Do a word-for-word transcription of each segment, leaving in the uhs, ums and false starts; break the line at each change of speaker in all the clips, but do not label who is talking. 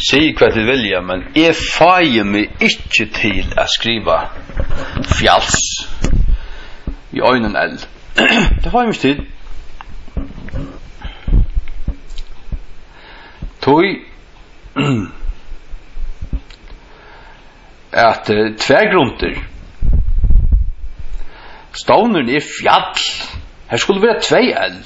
säg vad du vilja, men jag fajer mig inte till att skriva fjalls i ögonen eld. Det fajer mig till. Tog att uh, tvärgrunter stavnen är fjall. Här skulle vara två eld.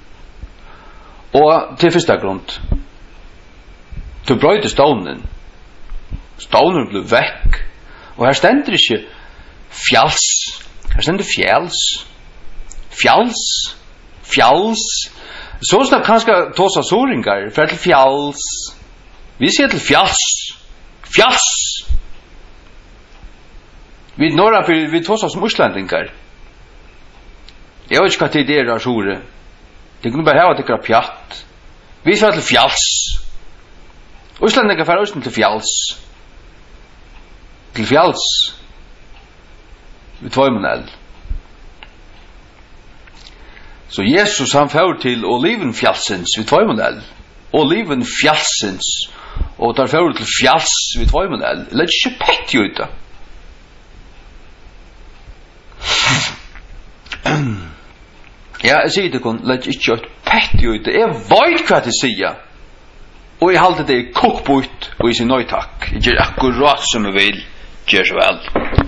Och till första grund du bröjde stavnen. Stavnen blev väck. Och här ständer inte fjalls. Här ständer fjälls. Fjalls. Fjalls. Så snart kanske tåsa soringar för till fjalls. Vi ser till fjalls. Fjalls. Vi norra för vi tåsa som urslandingar. Jag vet inte vad det är sore. Det kunde bara ha att det är pjatt. Vi ser till fjalls. Urslandingar för östen till fjalls. Till fjalls. Vi två månader. Så Jesus han får till olivenfjallsens vid två månader. Olivenfjallsens och tar får till fjalls vid två månader. Lägg inte pett ju ute. Ja, jag säger det kon, lägg inte pett ju ute. Jag vet vad det säger. Och jag håller det kokbort och i sin nöjtack. Jag gör akkurat som jag vill. Gör så väl.